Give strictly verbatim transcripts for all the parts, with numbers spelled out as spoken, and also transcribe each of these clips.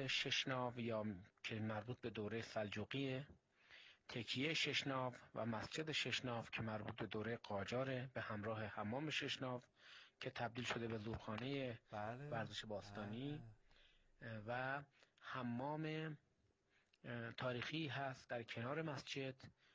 ششناو یا که مربوط به دوره سلجوقیه، تکیه ششناو و مسجد ششناو که مربوط به دوره قاجاره به همراه حمام ششناو که تبدیل شده به زورخانه بله. ورزش باستانی بله. و حمام تاریخی هست در کنار مسجد،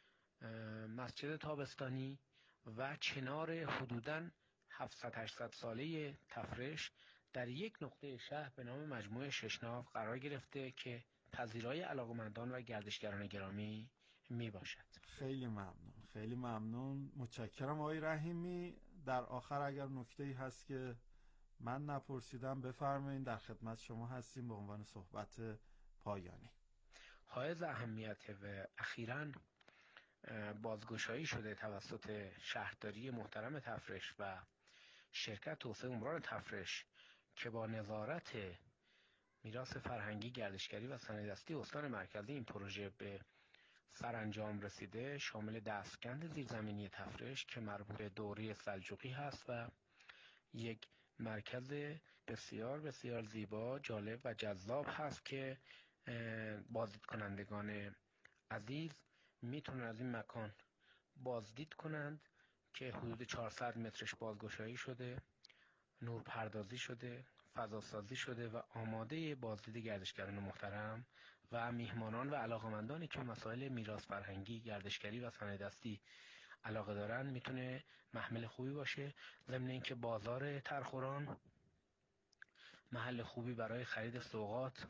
مسجد تابستانی و چنار حدوداً هفتصد هشتصد ساله تفرش در یک نقطه شهر به نام مجموعه ششناو قرار گرفته که پذیرای علاقمندان و گردشگران گرامی می باشد. خیلی ممنون، خیلی ممنون، متشکرم آقای رحیمی. در آخر اگر نکته‌ای هست که من نپرسیدم بفرمایید، در خدمت شما هستیم به عنوان صحبت پایانی. حائز اهمیت و اخیراً بازگشایی شده توسط شهرداری محترم تفرش و شرکت توسعه عمران تفرش که با نظارت میراث فرهنگی، گردشگری و صنایع‌دستی استان مرکزی این پروژه به سرانجام رسیده، شامل دستگند زیرزمینی تفرش که مربوط به دوره سلجوقی هست و یک مرکز بسیار بسیار زیبا، جالب و جذاب هست که بازدید کنندگان عزیز میتونن از این مکان بازدید کنند که حدود چهارصد مترش بازگشایی شده، نور پردازی شده، فضاسازی شده و آماده بازدید گردشگران محترم و میهمانان و علاقمندانی که مسائل میراث فرهنگی، گردشگری و صنایع‌دستی علاقه دارن میتونه محمل خوبی باشه. ضمن اینکه بازار ترخوران محل خوبی برای خرید سوغات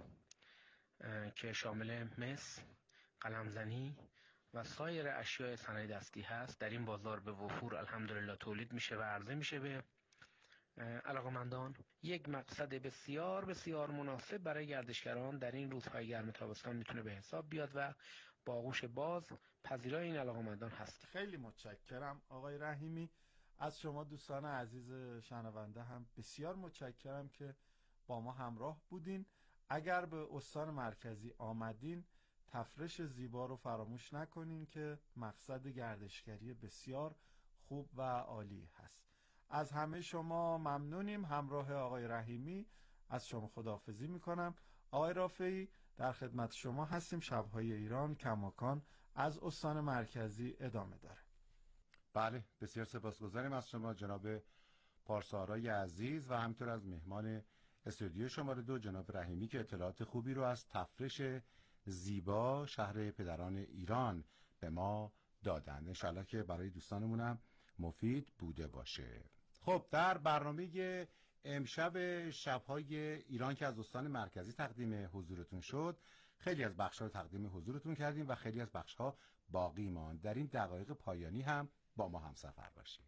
که شامل مس، قلمزنی و سایر اشیاء صنایع‌دستی هست در این بازار به وفور الحمدلله تولید میشه و عرضه میشه به علاقمندان. یک مقصد بسیار بسیار مناسب برای گردشگران در این روزهای گرم تابستان میتونه به حساب بیاد و با آغوش باز پذیرای این علاقمندان هست. خیلی متشکرم آقای رحیمی. از شما دوستان عزیز شنونده هم بسیار متشکرم که با ما همراه بودین. اگر به استان مرکزی آمدین تفرش زیبا رو فراموش نکنین که مقصد گردشگری بسیار خوب و عالی هست. از همه شما ممنونیم. همراه آقای رحیمی از شما خداحافظی میکنم. آقای رافعی در خدمت شما هستیم. شبهای ایران کماکان از استان مرکزی ادامه داره. بله، بسیار سپاسگزاریم از شما جناب پارسارای عزیز و همینطور از مهمان استودیو شماره دو جناب رحیمی که اطلاعات خوبی رو از تفرش زیبا شهر پدران ایران به ما دادند. انشالله که برای دوستانمونم مفید بوده باشه. خب در برنامه امشب شبهای ایران که از استان مرکزی تقدیم حضورتون شد، خیلی از بخش‌ها رو تقدیم حضورتون کردیم و خیلی از بخش‌ها باقی ماند. در این دقایق پایانی هم با ما همسفر باشید.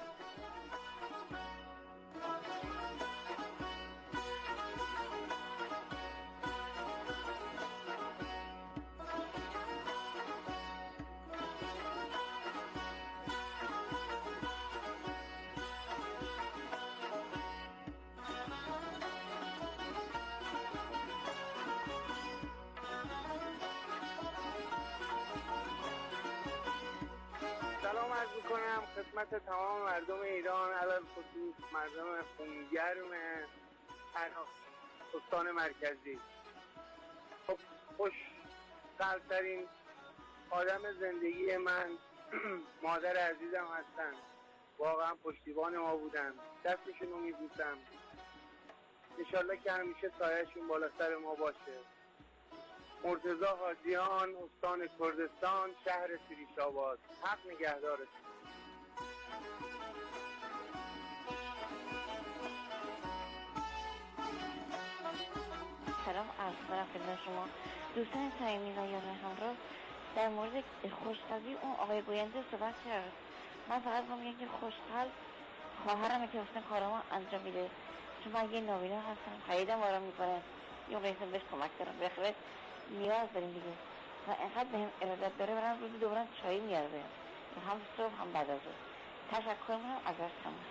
سلام عرض میکنم خدمت تمام مردم ایران، علل خصوص مردم خونگرم استان مرکزی. خب خوش قلب‌ترین آدم زندگی من مادر عزیزم هستن، واقعا پشتیبان ما بودن، دستشون رو میبوسم، انشالله که همیشه سایه‌شون بالا سر ما باشه. مرتضی حاجیان، استان کردستان، شهر سریش‌آباد. حق نگهدارتون. سلام عرض می‌کنم خدمت شما دوستان صمیمی و یاران همراه. در مورد خوشقلبی اون آقای گوینده صحبت کرد. من فقط میگم که خوشقلب خواهرمه که اصلا کارامو انجام میده، چون من یه نابینا هستم، خریدم آرام میکنه، یه قیسم بهش کمک دارم، بخواد نیاز داریم دیگه و اینقدر بهم ارادت داره برام روزی دوبارم چایی میارده، هم صبح هم بعد از ظهر. تشکر میکنم ازش. تمام.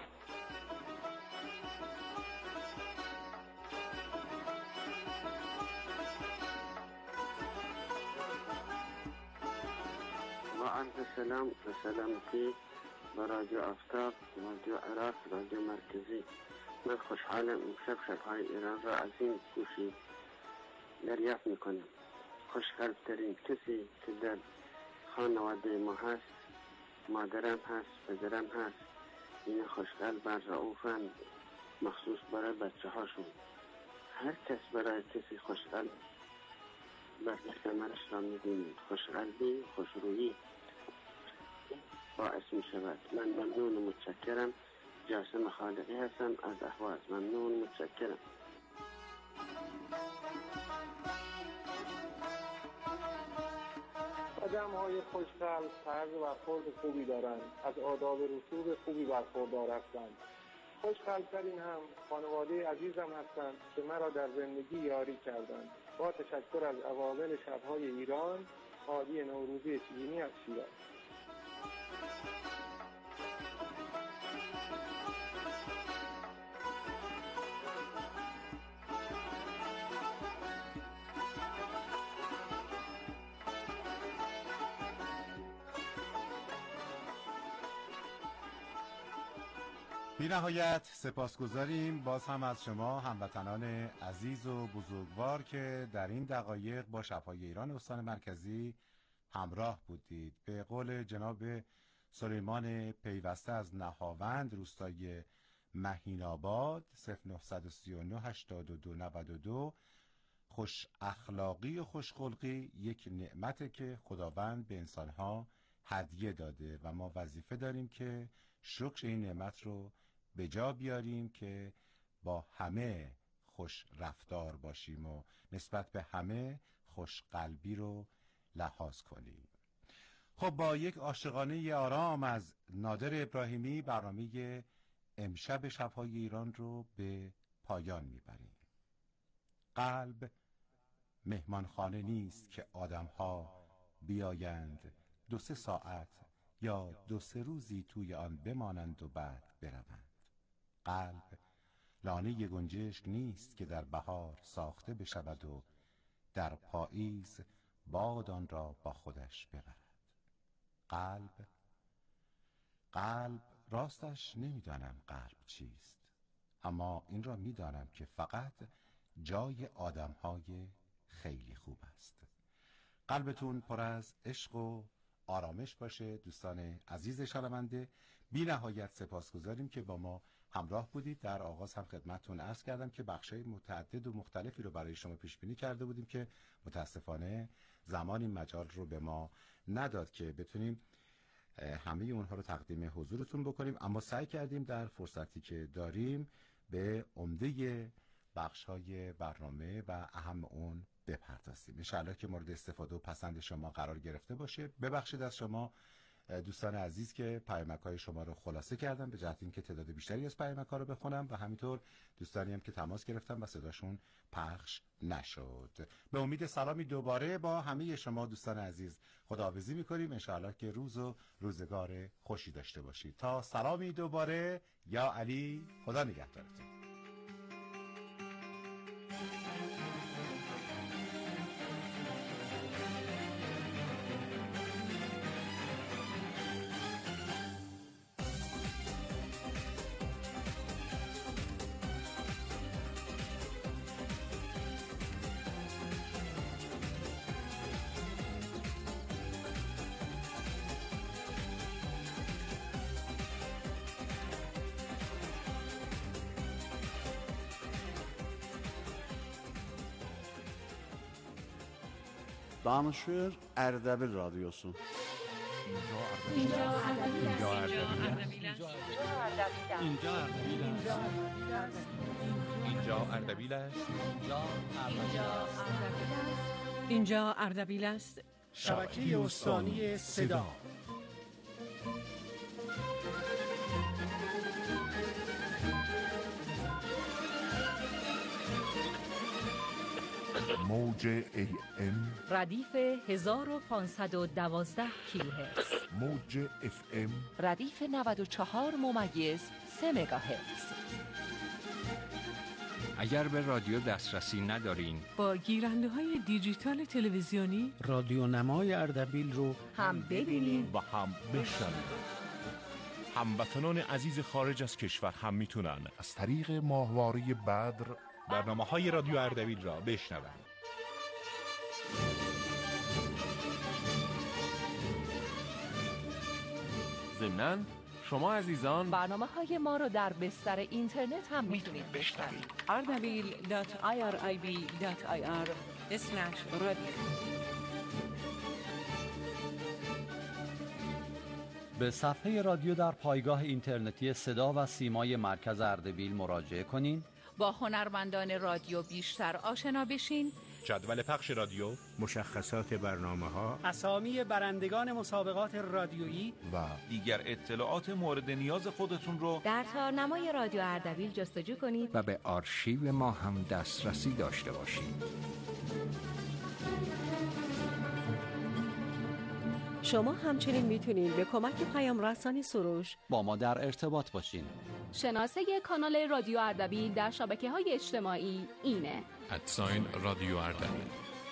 با عرض سلام و سلامتی با رادیو آفتاب، رادیو عراق، رادیو مرکزی. من خوشحالم امشب شبهای ایران را از این گوشی دریافت میکنیم. خوشقلبترین کسی که در خانواده ما هست مادرم هست، پدرم هست. این خوشقلبن، رؤوفن، مخصوص برای بچه هاشون. هر کس برای کسی خوشقلب بر ثمرش را می‌بینید. خوشقلبی، خوشرویی باعث می شود. من ممنون و متشکرم. جاسم خالقی هستم از اهواز. ممنون و متشکرم. آدم های خوشقلب طرز برخورد خوبی دارند، از آداب رسوب خوبی برخوردار هستند. خوشقلب‌ترین هم خانواده عزیزم هستند که مرا در زندگی یاری کردند. با تشکر از اوایل شب‌های ایران، هادی نوروزی چینی از شیراز. بی نهایت سپاسگزاریم باز هم از شما هموطنان عزیز و بزرگوار که در این دقایق با شب‌های ایران استان مرکزی همراه بودید. به قول جناب سلیمان پیوسته از نهاوند روستای مهین‌آباد صفر نه سه نه هشتاد و دو نود و دو، خوش اخلاقی و خوشخلقی یک نعمته که خداوند به انسانها هدیه داده و ما وظیفه داریم که شکر این نعمت رو به جا بیاریم که با همه خوش رفتار باشیم و نسبت به همه خوش قلبی رو لحاظ کنیم. خب با یک عاشقانه آرام از نادر ابراهیمی برنامه امشب شب‌های ایران رو به پایان میبریم. قلب مهمانخانه نیست که آدم‌ها بیایند دو سه ساعت یا دو سه روزی توی آن بمانند و بعد بروند. قلب لانه گنجشک نیست که در بهار ساخته بشود و در پاییز باد آن را با خودش ببرد. قلب قلب راستش نمیدانم قلب چیست، اما این را میدانم که فقط جای آدم‌های خیلی خوب است. قلبتون پر از عشق و آرامش باشه. دوستان عزیز شنونده، بی نهایت سپاسگزاریم که با ما همراه بودید. در آغاز هم خدمتتون عرض کردم که بخشای متعدد و مختلفی رو برای شما پیش بینی کرده بودیم که متاسفانه زمان این مجال رو به ما نداد که بتونیم همه اونها رو تقدیم حضورتون بکنیم، اما سعی کردیم در فرصتی که داریم به عمده بخش‌های برنامه و اهم اون بپردازیم. انشاءالله که مورد استفاده و پسند شما قرار گرفته باشه. ببخشید از شما دوستان عزیز که پیامک‌های شما رو خلاصه کردم به جهت اینکه تعداد بیشتری از پیامک‌ها رو بخونم و همینطور دوستانی هم که تماس گرفتم و صداشون پخش نشد. به امید سلامی دوباره با همه شما دوستان عزیز خداحافظی می‌کنیم. انشاءالله که روز و روزگار خوشی داشته باشید. تا سلامی دوباره، یا علی، خدا نگهدارتون. Danışır Erdebil Radyosu. اینجا اردبیل است. اینجا اردبیل است. شبکه استانی صدا. موج ای ام ردیف هزار و پانصد و دوازده کیلوهرتز. موج اف ام ردیف نود و چهار ممیز سه مگاهرتز. اگر به رادیو دسترسی ندارین، با گیرنده های دیجیتال تلویزیونی رادیو نمای اردبیل رو هم ببینید و هم بشنوید. هموطنان عزیز خارج از کشور هم میتونن از طریق ماهواره بدر برنامه‌های رادیو اردبیل را بشنوند. ضمناً شما عزیزان برنامه های ما رو در بستر اینترنت هم میتونید بشنوید. اردبیل دات آی آر آی بی دات آی آر اسلش رادیو. به صفحه رادیو در پایگاه اینترنتی صدا و سیمای مرکز اردبیل مراجعه کنین. با هنرمندان رادیو بیشتر آشنا بشین. جدول پخش رادیو، مشخصات برنامه‌ها، اسامی برندگان مسابقات رادیویی و دیگر اطلاعات مورد نیاز خودتون رو در تارنمای رادیو اردبیل جستجو کنید و به آرشیو ما هم دسترسی داشته باشید. شما همچنین میتونید به کمک پیام رسانی سروش با ما در ارتباط باشین. شناسه کانال رادیو اردبیل در شبکه‌های اجتماعی اینه: ادساین رادیو اردبیل.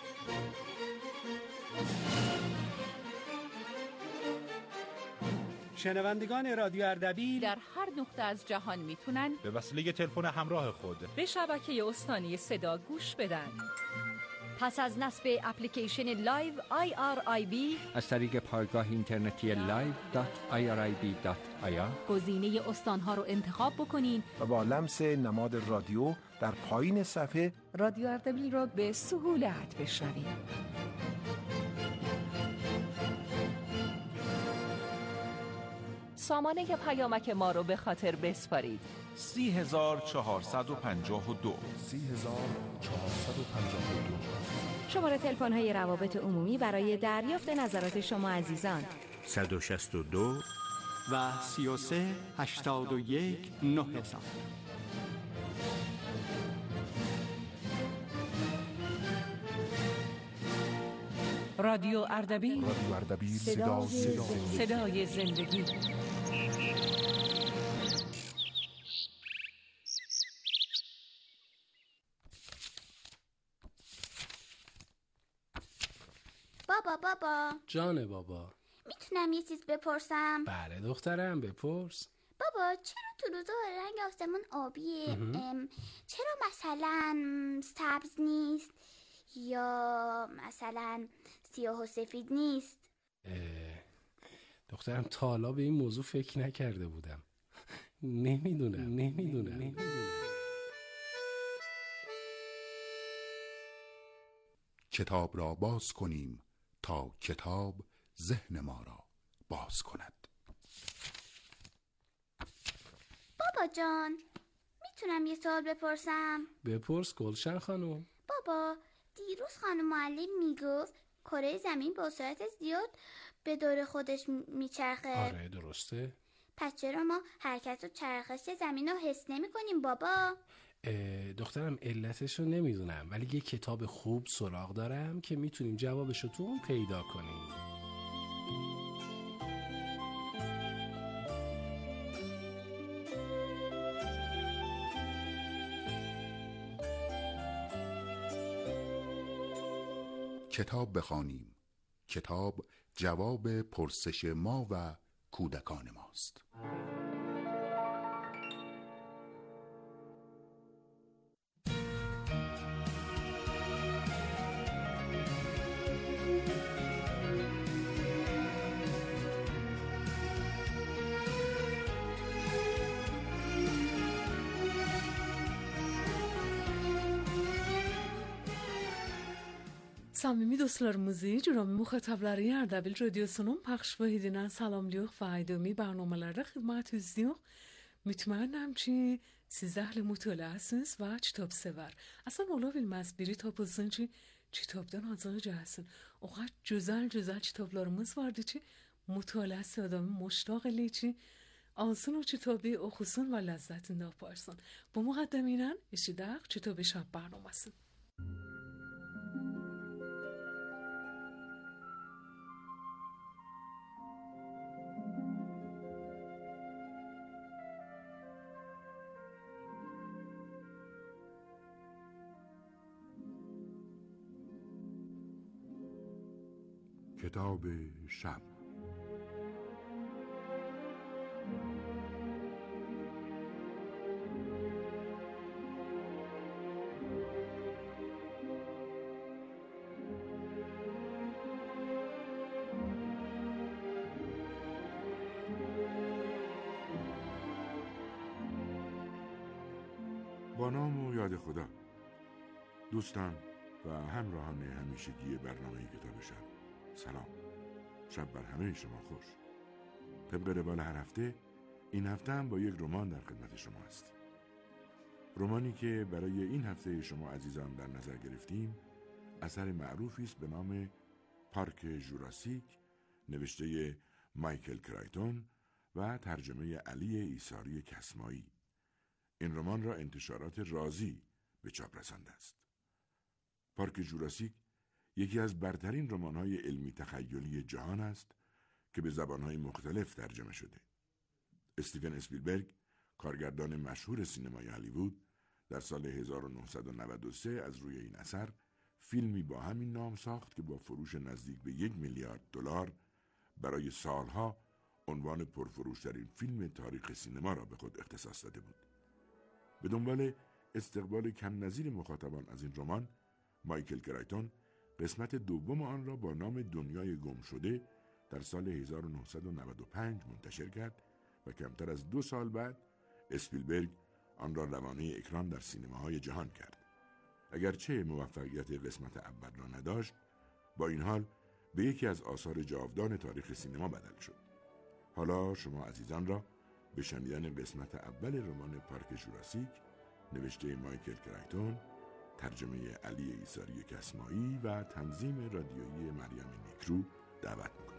شنوندگان رادیو اردبیل در هر نقطه از جهان میتونن به وسیله تلفن همراه خود به شبکه استانی صدا گوش بدن. پس از نصب اپلیکیشن لایو آی آر آی بی از طریق پایگاه اینترنتی لایو دات آی آر آی بی دات آی آر گزینه استانها رو انتخاب بکنین و با لمس نماد رادیو در پایین صفحه رادیو اردبیل رو به سهولت بشنوید. سامانه پیامک ما رو به خاطر بسپارید: سی هزار چهارصد و پنجاه و دو سی هزار چهارصد و پنجاه و دو. شماره تلفن های روابط عمومی برای دریافت نظرات شما عزیزان: صد و شصت و دو و سی و سه هشتاد و یک نه هزار. رادیو اردبیل، رادیو اردبیل، صدای, صدای, صدای زندگی. بابا بابا جان بابا، میتونم یه چیز بپرسم؟ بله دخترم، بپرس. بابا چرا تو روزا رنگ آسمون آبیه؟ ام، چرا مثلا سبز نیست یا مثلا سیاه و سفید نیست؟ دخترم تا حالا به این موضوع فکر نکرده بودم. نمیدونم نمیدونم نمیدونم کتاب را باز کنیم تا کتاب ذهن ما را باز کند. بابا جان، میتونم یه سوال بپرسم؟ بپرس گلشن خانم. بابا دیروز خانم معلم میگفت کره زمین با سرعت زیاد به دور خودش میچرخه. آره درسته. پس چرا ما حرکت و چرخش زمین رو حس نمی کنیم بابا؟ دخترم علتش رو نمیدونم، ولی یه کتاب خوب سراغ دارم که میتونیم جوابش رو تو اون پیدا کنیم. کتاب بخوانیم. کتاب جواب پرسش ما و کودکان ماست. Samimi dostlarımızı cürami muhatabları Erdebil Radyosu'nun pəxş edilen salamlıyıq və aidomi برنامه‌lərdə xidmətinizdəyik. Mütmənnəm ki, siz əhli mütələəsiniz və kitab sevər. Aslında ola bilməz biri tapılsın ki, kitabdan azığı gəlsin. O qədər gözəl-gözəl kitablarımız vardı ki, mütələəsi adamı مشتاق eləyir ki, alsın o kitabı, oxusun və ləzzətini aparsın. Bu müqəddəmə ilə eşidək kitab şab برنامه‌sini. کتاب شب. با نام و یاد خدا. دوستان و همراهان همیشگی برنامه کتاب شب، سلام. شب بر همه شما خوش. طبق روال هر هفته، این هفته هم با یک رمان در خدمت شما هستیم. رمانی که برای این هفته شما عزیزان در نظر گرفتیم اثر معروفی است به نام پارک ژوراسیک، نوشته مایکل کرایتون و ترجمه علی ایساری کسمایی. این رمان را انتشارات رازی به چاپ رسانده است. پارک ژوراسیک یکی از برترین رمان‌های علمی تخیلی جهان است که به زبان‌های مختلف ترجمه شده. استیون اسپیلبرگ، کارگردان مشهور سینمای هالیوود، در سال هزار و نهصد و نود و سه از روی این اثر فیلمی با همین نام ساخت که با فروش نزدیک به یک میلیارد دلار برای سالها عنوان پرفروشترین فیلم تاریخ سینما را به خود اختصاص داده بود. به دنبال استقبال کم نظیر مخاطبان از این رمان، مایکل کرایتون قسمت دوم آن را با نام دنیای گم شده در سال هزار و نهصد و نود و پنج منتشر کرد و کمتر از دو سال بعد اسپیلبرگ آن را روانه اکران در سینماهای جهان کرد. اگرچه موفقیت قسمت اول را نداشت، با این حال به یکی از آثار جاودان تاریخ سینما بدل شد. حالا شما عزیزان را به شنیدن قسمت اول رمان پارک ژوراسیک، نوشته مایکل کرایتون، ترجمه علی ایساری کسمایی و تنظیم رادیویی مریم نیکرو دعوت می‌کنم.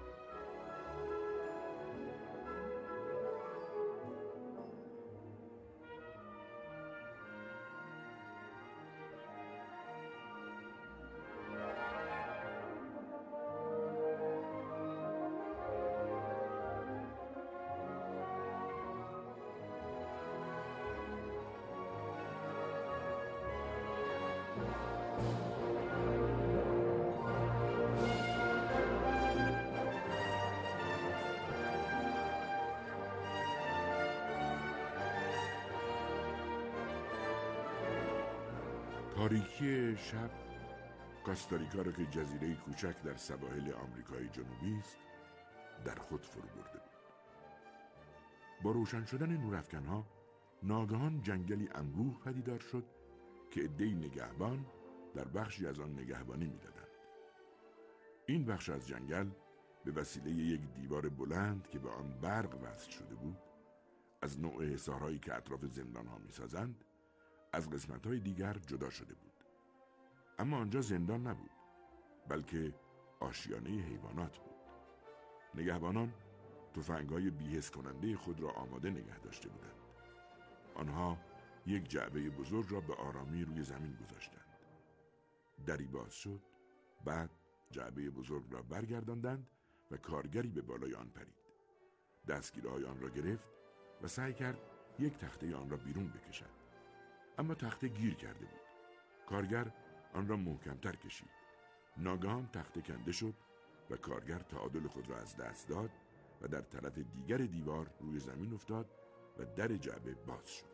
تاریکی شب کاستاریکا را که جزیره کوچک در سواحل آمریکای جنوبی است در خود فرو برده بود. با روشن شدن نورافکنها ناگهان جنگلی انبوه پدیدار شد که عده‌ای نگهبان در بخشی از آن نگهبانی می‌دادند. این بخش از جنگل به وسیله یک دیوار بلند که به آن برق وصل شده بود، از نوع حصارهایی که اطراف زندان‌ها می‌سازند، از قسمت‌های دیگر جدا شده بود. اما آنجا زندان نبود، بلکه آشیانه حیوانات بود. نگهبانان تفنگ‌های بی‌حس کننده خود را آماده نگه داشته بودند. آنها یک جعبه بزرگ را به آرامی روی زمین گذاشتند. دری باز شد، بعد جعبه بزرگ را برگرداندند و کارگری به بالای آن پرید. دستگیره‌های آن را گرفت و سعی کرد یک تخته آن را بیرون بکشد. اما تخته گیر کرده بود. کارگر آن را محکم‌تر کشید. ناگهان تخته کنده شد و کارگر تعادل خود را از دست داد و در طرف دیگر دیوار روی زمین افتاد و در جعبه باز شد.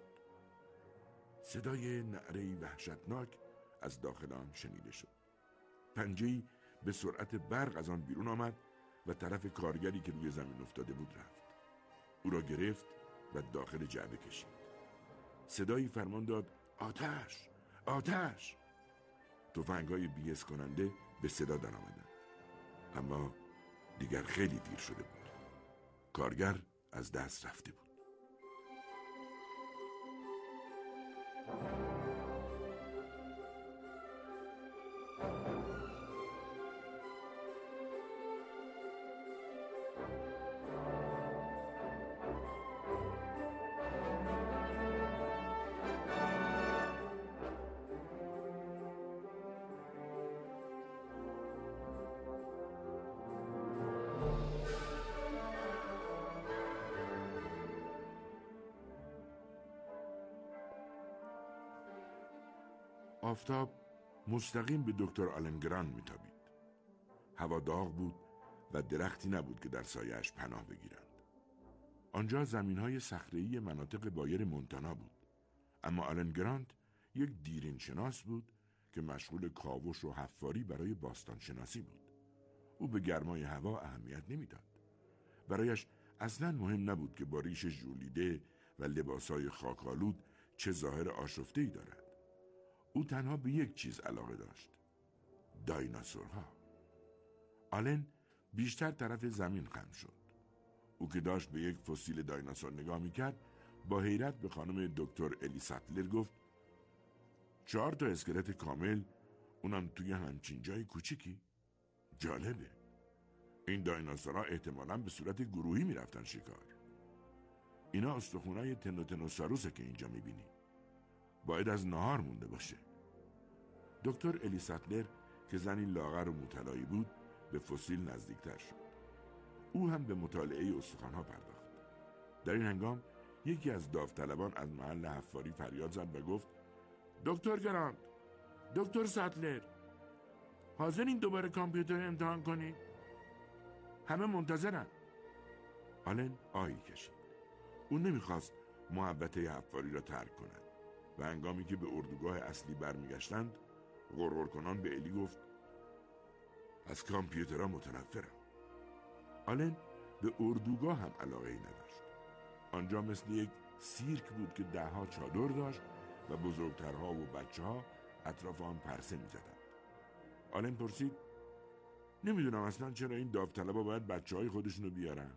صدای نعره‌ای وحشتناک از داخل آن شنیده شد. پنجه‌ای به سرعت برق از آن بیرون آمد و طرف کارگری که روی زمین افتاده بود رفت. او را گرفت و داخل جعبه کشید. صدایی فرمان داد: آتش! آتش! تفنگ‌های بی‌حس کننده به صدا درآمدند. اما دیگر خیلی دیر شده بود. کارگر از دست رفته بود. آفتاب مستقیم به دکتر آلن گرانت میتابید. هوا داغ بود و درختی نبود که در سایه‌اش پناه بگیرند. آنجا زمین‌های صخره‌ای مناطق بایر مونتانا بود. اما آلن گرانت یک دیرین شناس بود که مشغول کاوش و حفاری برای باستان شناسی بود. او به گرمای هوا اهمیت نمیداد. برایش اصلاً مهم نبود که با ریش ژولیده و لباسای خاک‌آلود چه ظاهر آشفته‌ای دارد. او تنها به یک چیز علاقه داشت: دایناسورها. آلن بیشتر طرف زمین خم شد. او که داشت به یک فسیل دایناسور نگاه میکرد، با حیرت به خانم دکتر الی ساتلر گفت: چهار تا اسکلت کامل، اونم توی همچین جای کوچیکی؟ جالبه. این دایناسورها احتمالاً به صورت گروهی میرفتن شکار. اینا استخونای تنوتنوساروسه که اینجا میبینی. باید از نهار مونده باشه. دکتر الی ساتلر که زنی لاغر و مطلعی بود، به فسیل نزدیکتر شد. او هم به مطالعه استخوان‌ها پرداخت. در این هنگام یکی از داوطلبان از محل حفاری فریاد زد و گفت: دکتر گراند، دکتر ساتلر، حاضرین دوباره کامپیوتر امتحان کنید؟ همه منتظرن. آلن آهی کشید. او نمیخواست محوطه حفاری را ترک کند و هنگامی که به اردوگاه اصلی برمیگشتند، غرغر کنان به الی گفت: از کامپیوترها متنفرم. آلن به اردوگاه هم علاقه‌ای نداشت. آنجا مثل یک سیرک بود که ده ها چادر داشت و بزرگترها و بچه ها اطراف آن پرسه می زدند. آلن پرسید: نمیدونم اصلا چرا این داوطلبا باید بچه های خودشونو بیارن؟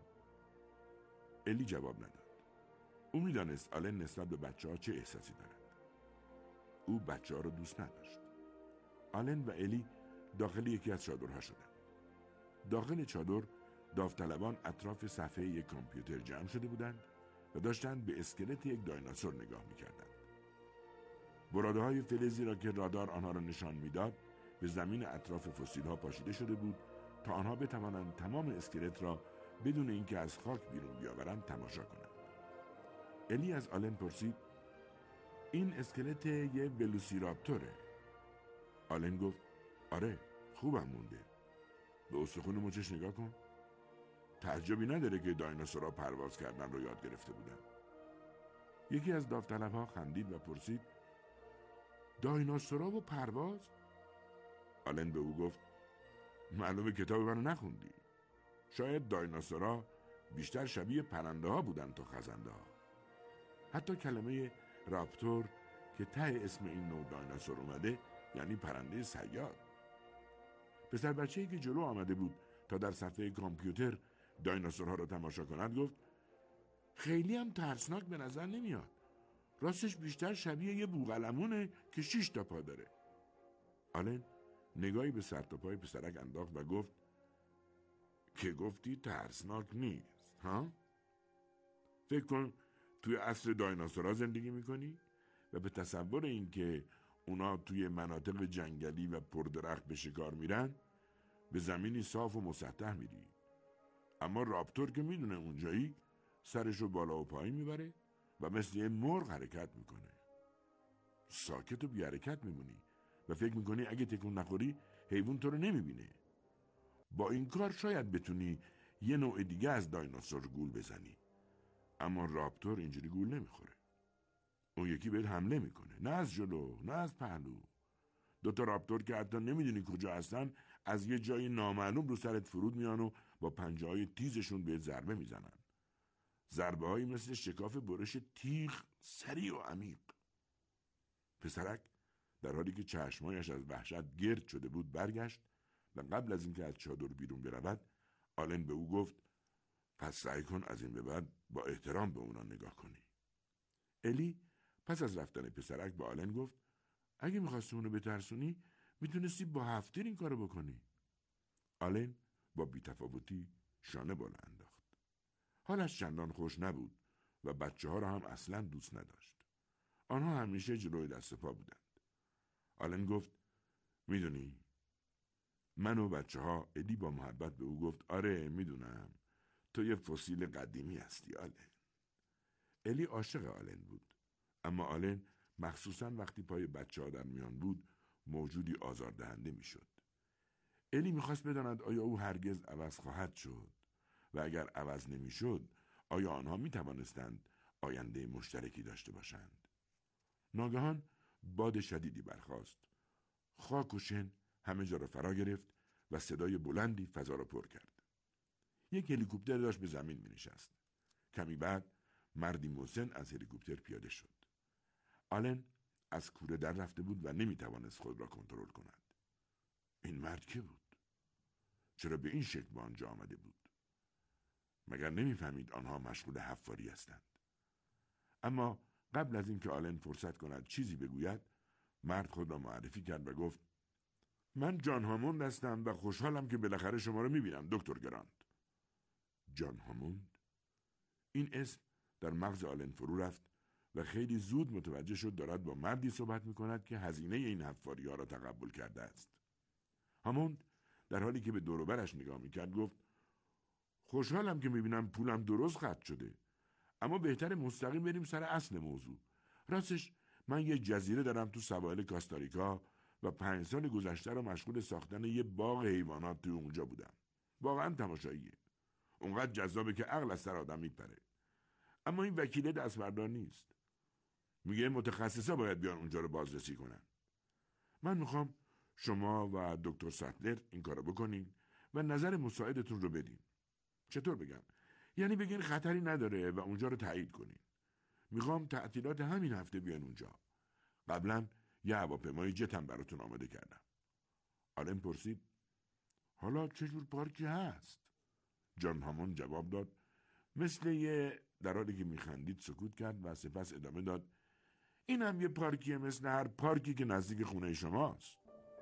الی جواب نداد. او میدانست آلن نسبت به بچه ها چه احساسی دارد. او بچه ها رو دوست نداشت. آلن و الی داخل یکی از چادرها شدند. داخل چادر داوطلبان اطراف صفحه یک کامپیوتر جمع شده بودند و داشتند به اسکلت یک دایناسور نگاه می‌کردند. براده‌های فلزی را که رادار آنها را نشان می‌داد به زمین اطراف فسیل‌ها پاشیده شده بود تا آنها بتوانند تمام اسکلت را بدون اینکه از خاک بیرون بیاورند تماشا کنند. الی از آلن پرسید: این اسکلت یه ولوسیراپتوره؟ آلن گفت: آره، خوبم مونده. به استخون مچش نگاه کن. تعجبی نداره که دایناسورها پرواز کردن رو یاد گرفته بودن. یکی از داوطلب‌ها خندید و پرسید: دایناسورها و پرواز؟ آلن به او گفت: معلومه کتاب منو نخوندی. شاید دایناسورها بیشتر شبیه پرنده ها بودن تا خزنده ها. حتی کلمه راپتور که ته اسم این نوع دایناسور اومده یعنی پرنده صیاد. پسر بچه‌ای که جلو آمده بود تا در صفحه کامپیوتر دایناسورها را تماشا کند گفت: خیلی هم ترسناک به نظر نمیاد. راستش بیشتر شبیه یه بوقلمونه که شش تا پا داره. آلن نگاهی به سر تا پای پسرک انداخت و گفت: که گفتی ترسناک نیست، ها؟ فکر کن توی عصر دایناسورها زندگی میکنی و به تصور این که اونا توی مناطق جنگلی و پردرخت به شکار میرن به زمینی صاف و مسطح میری. اما راپتور که میدونه اونجایی سرشو بالا و پایین میبره و مثل یه مرغ حرکت میکنه. ساکت و بی حرکت میمونی و فکر میکنی اگه تکون نخوری حیوان تو رو نمیبینه. با این کار شاید بتونی یه نوع دیگه از دایناسور گول بزنی. اما راپتور اینجوری گول نمیخوره. اون یکی بهت حمله میکنه، نه از جلو نه از پهلو. دوتا راپتور که حتی نمیدونی کجا هستن از یه جای نامعلوم رو سرت فرود میان و با پنجه های تیزشون بهت ضربه میزنن. ضربه هایی مثل شکاف برش تیغ، سریع و عمیق. پسرک در حالی که چشمایش از وحشت گرد شده بود برگشت و قبل از اینکه از چادر بیرون برود آلن به او گفت: پس سعی کن از این به بعد با احترام به اونا نگاه کنی. الی پس از رفتن پسرک به آلن گفت: اگه میخواستی اونو بترسونی میتونستی با هفتیر این کارو بکنی. آلن با بی‌تفاوتی شانه بالا انداخت. حالش چندان خوش نبود و بچه ها را هم اصلا دوست نداشت. آنها همیشه جلوی دست پا بودند. آلن گفت: میدونی من و بچه ها. الی با محبت به او گفت: آره میدونم تو یه فسیل قدیمی هستی آلن. الی عاشق آلن بود، اما آلن مخصوصا وقتی پای بچه ها در میان بود موجودی آزاردهنده میشد. الی میخواست بداند آیا او هرگز عوض خواهد شد و اگر عوض نمیشد آیا آنها میتوانستند آینده مشترکی داشته باشند. ناگهان باد شدیدی برخاست. خاک و شن همه جا را فرا گرفت و صدای بلندی فضا را پر کرد. یک هلیکوپتر داشت به زمین می نشست. کمی بعد مردی مسن از هلیکوپتر پیاده شد. آلن از کوره در رفته بود و نمیتوانست خود را کنترل کند. این مرد که بود؟ چرا به این شکل به آنجا آمده بود؟ مگر نمیفهمید آنها مشغول حفاری هستند؟ اما قبل از اینکه آلن فرصت کند چیزی بگوید، مرد خود را معرفی کرد و گفت من جان هاموند هستم و خوشحالم که بالاخره شما را میبینم دکتر گرانت. جان هاموند؟ این اسم در مغز آلن فرو رفت و خیلی زود متوجه شد دارد با مردی صحبت میکند که هزینه این حفاری ها را تقبل کرده است. هاموند در حالی که به دور و برش نگاه میکرد گفت خوشحالم که میبینم پولم درست خرج شده، اما بهتر مستقیم بریم سر اصل موضوع. راستش من یه جزیره دارم تو سواحل کاستاریکا و پنج سال گذشته رو مشغول ساختن یه باغ حیوانات توی اونجا بودم. واقعا تماشاییه. اونقدر جذابه که عقل از سر آدم میپره. اما این وکیل دست بردار نیست. میگه متخصصا باید بیان اونجا رو بازرسی کنن. من میخوام شما و دکتر ساتلر این کارو بکنین و نظر مساعدتون رو بدین. چطور بگم؟ یعنی بگین خطری نداره و اونجا رو تایید کنین. میخوام تعطیلات همین هفته بیان اونجا. قبلا یه هواپیمای جتم براتون آماده کردم. آلن پرسید حالا چه جور پارکی هست؟ جان هاموند جواب داد مثل یه، در حالی که میخندید سکوت کرد و سپس ادامه داد این هم یه پارکیه مثل هر پارکی که نزدیک خونه شماست.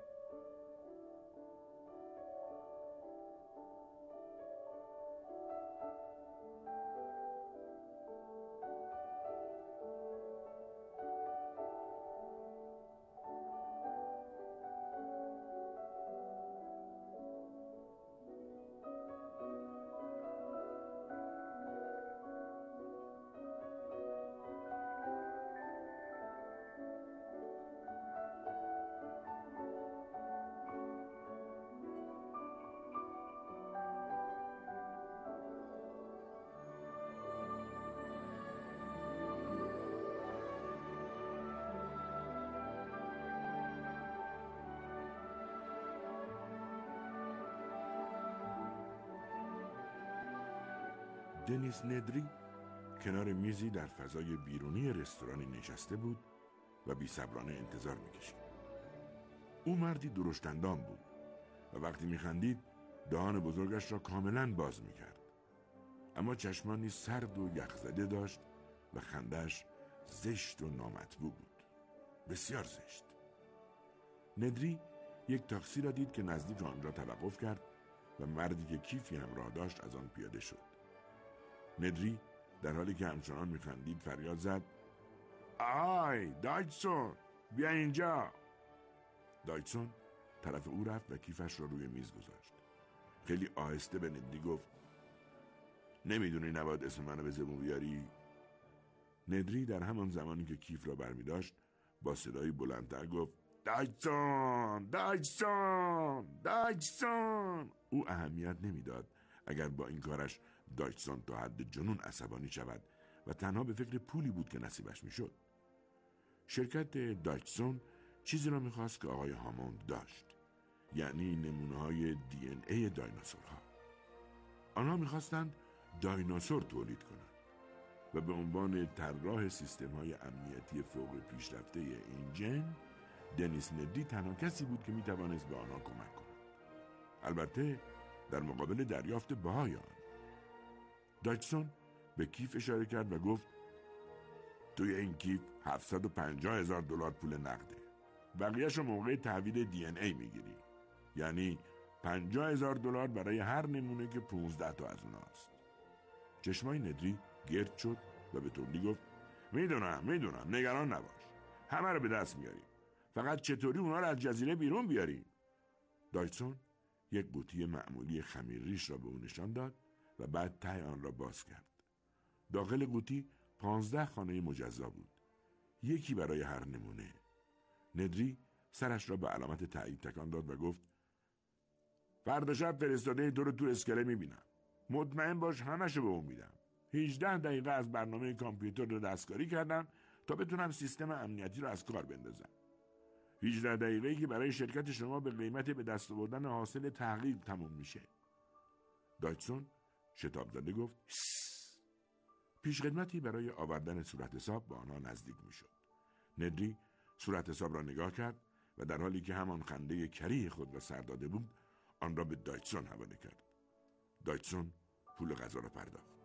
دنیس ندری کنار میزی در فضای بیرونی رستورانی نشسته بود و بی‌صبرانه انتظار میکشید. او مردی درشتندان بود و وقتی میخندید دهان بزرگش را کاملا باز میکرد. اما چشمانی سرد و یخزده داشت و خنده‌اش زشت و نامطبوع بود. بسیار زشت. ندری یک تاکسی را دید که نزدیک آن را توقف کرد و مردی که کیفی همراه داشت از آن پیاده شد. ندری در حالی که همچنان میخندید فریاد زد آی دایتسون بیا اینجا. دایتسون طرف او رفت و کیفش را روی میز گذاشت. خیلی آهسته به ندری گفت نمیدونی نباید اسم منو به زبون بیاری؟ ندری در همان زمانی که کیف را برمی داشت با صدایی بلندتر گفت دایتسون دایتسون دایتسون. او اهمیت نمیداد اگر با این کارش دایتسون تا حد جنون عصبانی شود و تنها به فکر پولی بود که نصیبش میشد. شرکت دایتسون چیزی را میخواست که آقای هاموند داشت، یعنی نمونه های دی ان ای دایناسورها. آنها میخواستند دایناسور تولید کنند و به عنوان طراح سیستم های امنیتی فوق پیشرفته این جن دنیس ندری تنها کسی بود که میتوانست به آنها کمک کند، البته در مقابل دریافت بهای آن. دایتسون به کیف اشاره کرد و گفت توی این کیف هفتصد و پنجاه هزار دلار پول نقده. بقیه‌اش رو موقع تحویل دی ان ای میگیری، یعنی پنجاه هزار دلار برای هر نمونه که پونزده تا از اوناست. چشمای ندری گرد شد و به تندی گفت میدونم میدونم نگران نباش، همه رو به دست میاریم، فقط چطوری اونا رو از جزیره بیرون بیاریم؟ دایتسون یک قوطی معمولی خمیرریش را به او نشان داد و بعد ته آن را باز کرد. داخل قوطی پانزده خانه مجزا بود، یکی برای هر نمونه. ندری سرش را به علامت تایید تکان داد و گفت فردا شب فرستاده تو رو تو اسکله میبینم. مطمئن باش همشو به اون میدم. هجده دقیقه از برنامه کامپیوتر رو دستکاری کردم تا بتونم سیستم امنیتی رو از کار بندازم. هجده دقیقه‌ای که برای شرکت شما به قیمت به دست آوردن حاصل تحقیق تموم میشه. دایتسون شتاب زده گفت پیشخدمتی برای آوردن صورت حساب با آنها نزدیک میشد. ندری صورت حساب را نگاه کرد و در حالی که همان خنده کریه خود را سر داده بود آن را به دایتسون حواله کرد. دایتسون پول غذا را پرداخت.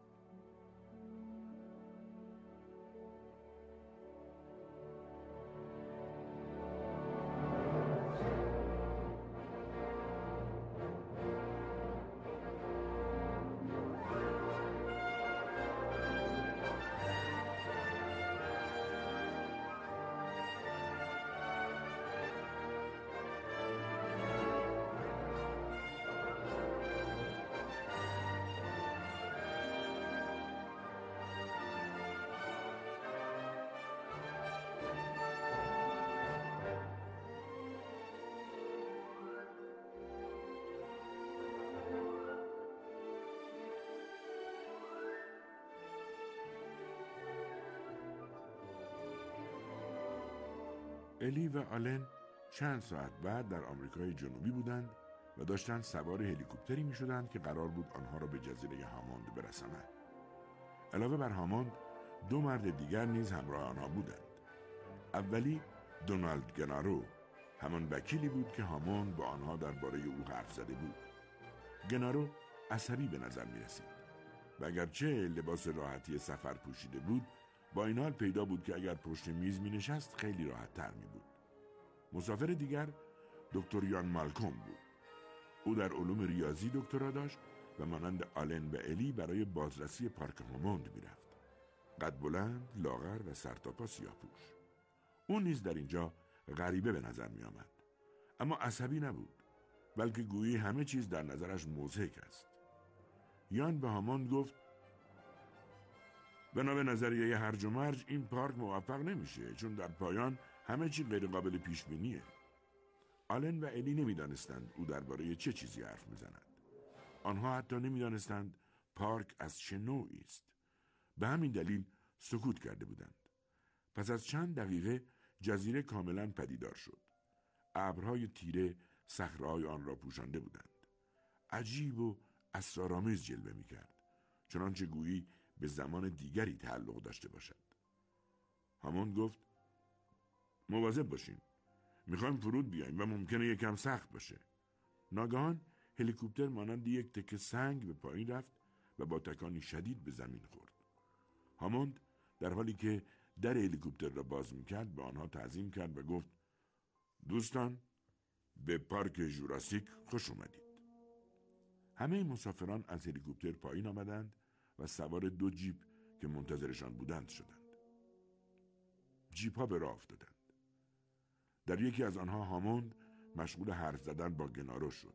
الی و آلن چند ساعت بعد در آمریکای جنوبی بودند و داشتند سوار هلیکوپتری می شدند که قرار بود آنها را به جزیره هاموند برساند. علاوه بر هاموند دو مرد دیگر نیز همراه آنها بودند. اولی دونالد گنارو، همان وکیلی بود که هاموند با آنها درباره او حرف زده بود. گنارو عصبی به نظر می رسید و اگرچه لباس راحتی سفر پوشیده بود، با این حال پیدا بود که اگر پشت میز می نشست خیلی راحت تر می بود. مسافر دیگر دکتر یان مالکوم بود. او در علوم ریاضی دکترا داشت و مانند آلن و الی برای بازرسی پارک هاموند می رفت. قد بلند، لاغر و سرتاپا سیاه‌پوش. او نیز در اینجا غریبه به نظر می آمد. اما عصبی نبود، بلکه گویی همه چیز در نظرش مضحک است. یان به هاموند گفت بنا به نظریه هرج و مرج این پارک موفق نمیشه، چون در پایان همه چی غیر قابل پیش بینیه. آلن و الی نمیدانستند او درباره چه چیزی حرف میزند. آنها حتی نمیدانستند پارک از چه نوعی است. به همین دلیل سکوت کرده بودند. پس از چند دقیقه جزیره کاملا پدیدار شد. ابرهای تیره صخره‌های آن را پوشانده بودند. عجیب و اسرارآمیز جلوه میکرد، چنانچه گویی به زمان دیگری تعلق داشته باشد. هاموند گفت مواظب باشین، میخوایم فرود بیایم و ممکنه یکم سخت باشه. ناگهان هلیکوپتر مانند یک تکه سنگ به پایین رفت و با تکانی شدید به زمین خورد. هاموند در حالی که در هلیکوپتر را باز میکرد به آنها تعظیم کرد و گفت دوستان، به پارک ژوراسیک خوش اومدید. همه مسافران از هلیکوپتر پایین آمدند و سوار دو جیپ که منتظرشان بودند شدند. جیپ ها به راه افتادند. در یکی از آنها هاموند مشغول حرف زدن با گنارو شد.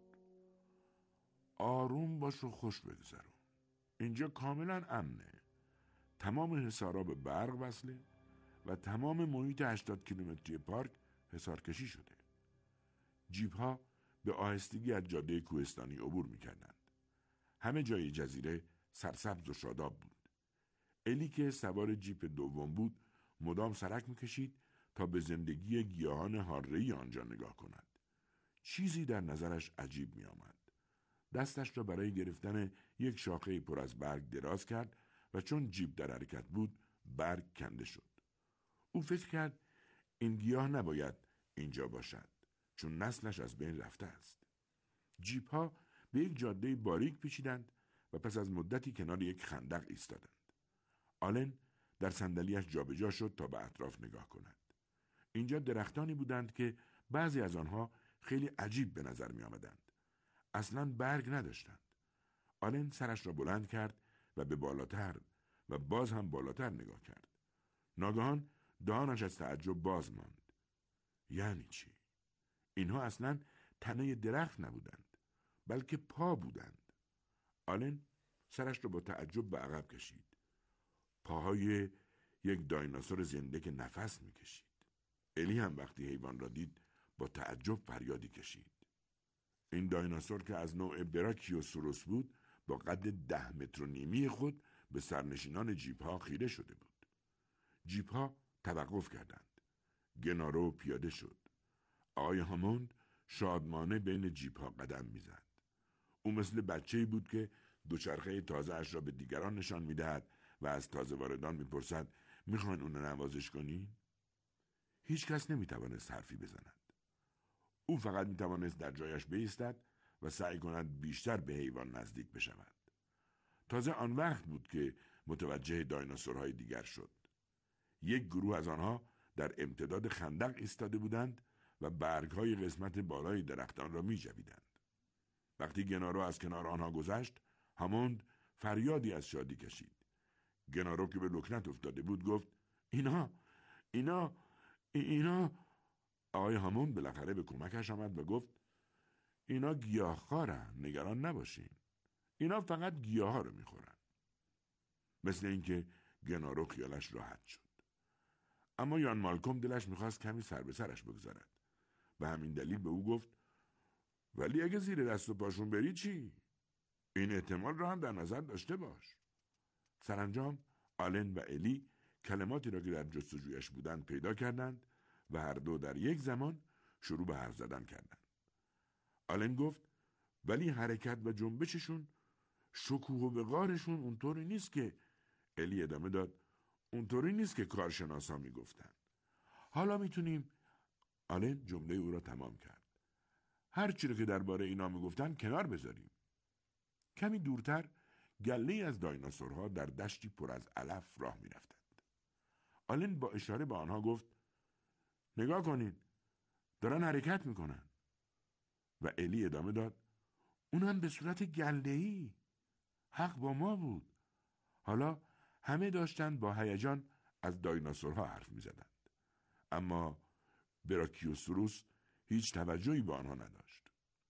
آروم باش و خوش بگذرون. اینجا کاملا امنه. تمام حصارها به برق وصله و تمام محیط هشتاد کیلومتری پارک حصارکشی شده. جیپ ها به آهستگی از جاده کوهستانی عبور می‌کردند. همه جای جزیره سرسبز و شاداب بود. الی که سوار جیپ دوم بود مدام سرک می‌کشید تا به زندگی گیاهان حاره‌ای آنجا نگاه کند. چیزی در نظرش عجیب می‌آمد. دستش را برای گرفتن یک شاخه پر از برگ دراز کرد و چون جیپ در حرکت بود برگ کنده شد. او فکر کرد این گیاه نباید اینجا باشد، چون نسلش از بین رفته است. جیپ ها به یک جاده باریک پیچیدند و پس از مدتی کنار یک خندق ایستادند. آلن در صندلیاش جابجا شد تا به اطراف نگاه کند. اینجا درختانی بودند که بعضی از آنها خیلی عجیب به نظر می آمدند. اصلاً برگ نداشتند. آلن سرش را بلند کرد و به بالاتر و باز هم بالاتر نگاه کرد. ناگهان دهانش از تعجب باز ماند. یعنی چی؟ اینها اصلاً تنه درخت نبودند، بلکه پا بودند. آلن سرش را با تعجب به عقب کشید. پاهای یک دایناسور زنده که نفس میکشید. الی هم وقتی حیوان را دید با تعجب فریادی کشید. این دایناسور که از نوع براکیوسوروس بود با قد ده متر و نیمی خود به سرنشینان جیپ ها خیره شده بود. جیپ ها توقف کردند. گنارو پیاده شد. آقای هاموند شادمانه بین جیپ ها قدم میزد. او مثل بچه‌ای بود که دوچرخه تازه اش را به دیگران نشان میدهد و از تازه واردان میپرسد میخواین اون رو نوازش کنین؟ هیچ کس نمیتوانست حرفی بزند. او فقط میتوانست در جایش بایستد و سعی کند بیشتر به حیوان نزدیک بشود. تازه آن وقت بود که متوجه دایناسورهای دیگر شد. یک گروه از آنها در امتداد خندق ایستاده بودند و برگهای قسمت بالای درختان را می جویدند. وقتی گنارو از کنار آنها گذشت، هاموند فریادی از شادی کشید. گنارو که به لکنت افتاده بود گفت اینا اینا اینا آقای هاموند بالاخره به کمکش آمد و گفت اینا گیاهخوارن، نگران نباشین. اینا فقط گیاه ها رو میخورن. مثل اینکه گنارو خیالش راحت شد. اما یان مالکوم دلش میخواست کمی سر به سرش بگذارد. به همین دلیل به او گفت ولی اگه زیر دست و پاشون بری چی؟ این احتمال را هم در نظر داشته باش. سرانجام آلن و الی کلماتی را که در جستجویش بودند پیدا کردند و هر دو در یک زمان شروع به حرف زدن کردند. آلن گفت ولی حرکت و جنبششون، شکوه و وقارشون اونطوری نیست که. الی ادامه داد اونطوری نیست که کارشناسا میگفتن. حالا میتونیم. آلن جمله او را تمام کرد. هر چی رو که درباره اینا میگفتن کنار بذاریم. کمی دورتر گله از دایناسورها در دشتی پر از علف راه میرفتند. آلن با اشاره به آنها گفت نگاه کنین، دارن حرکت میکنن. و الی ادامه داد اونم به صورت گله‌ای. حق با ما بود. حالا همه داشتن با هیجان از دایناسورها حرف میزدند. اما براکیوسوروس هیچ توجهی به آنها نداشت.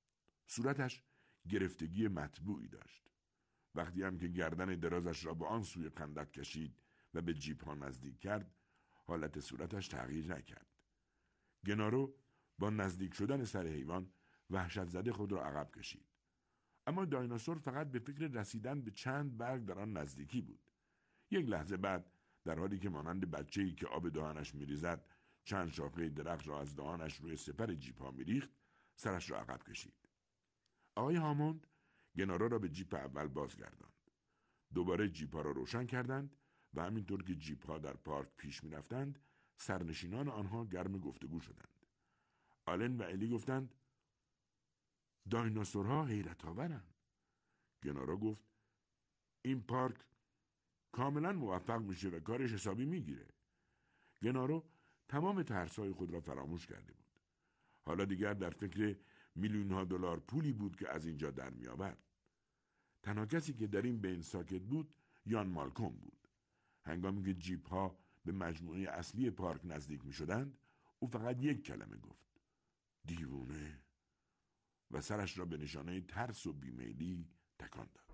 صورتش گرفتگی مطبوعی داشت. وقتی هم که گردن درازش را به آن سوی خندق کشید و به جیپ ها نزدیک کرد، حالت صورتش تغییر نکرد. گنارو با نزدیک شدن سر حیوان وحشت زده خود را عقب کشید. اما دایناسور فقط به فکر رسیدن به چند برگ در آن نزدیکی بود. یک لحظه بعد در حالی که مانند بچه‌ای که آب دهانش می‌ریزد چند شاخه درخت را از دهانش روی سپر جیپ ها می‌ریخت، سرش را عقب کشید. آقای هاموند گنارو را به جیپ اول بازگرداند. دوباره جیپ ها را روشن کردند و همینطور که جیپ ها در پارک پیش می‌رفتند، سرنشینان آنها گرم گفتگو شدند. آلن و الی گفتند دایناسورها حیرت آورند. گنارو گفت این پارک کاملا موفق میشه و کارش حسابی میگیره. گنارو تمام ترس‌های خود را فراموش کرده بود. حالا دیگر در فکر میلیون ها دلار پولی بود که از اینجا در می آورد. تنها کسی که در این بین ساکت بود یان مالکوم بود. هنگامی که جیپ ها به مجموعه اصلی پارک نزدیک می شدند، او فقط یک کلمه گفت دیوونه و سرش را به نشانه ترس و بیمیلی تکان داد.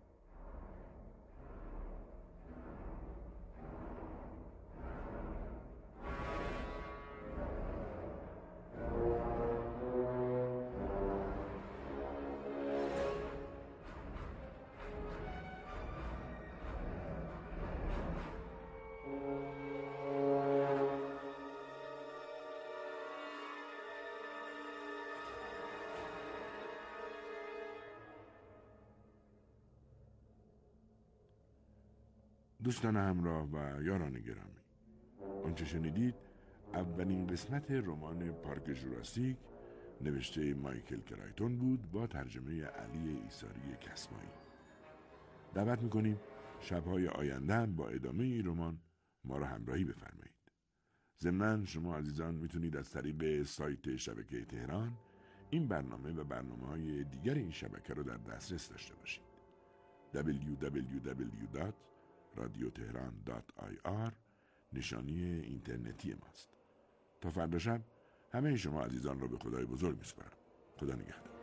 دوستان همراه و یاران گرامی، آنچه شنیدید اولین قسمت رمان پارک ژوراسیک نوشته مایکل کرایتون بود با ترجمه علی ایساری کسمایی. دعوت میکنیم شبهای آینده هم با ادامه این رمان ما را همراهی بفرمایید. ضمناً شما عزیزان میتونید از طریق سایت شبکه تهران این برنامه و برنامه‌های دیگر این شبکه رو در دسترس داشته باشید. دبلیو دبلیو دبلیو دات رادیو تهران دات آی آر نشانی اینترنتی ماست. تا فردا شب همه شما عزیزان را به خدای بزرگ میسپارم. خدا نگهدار.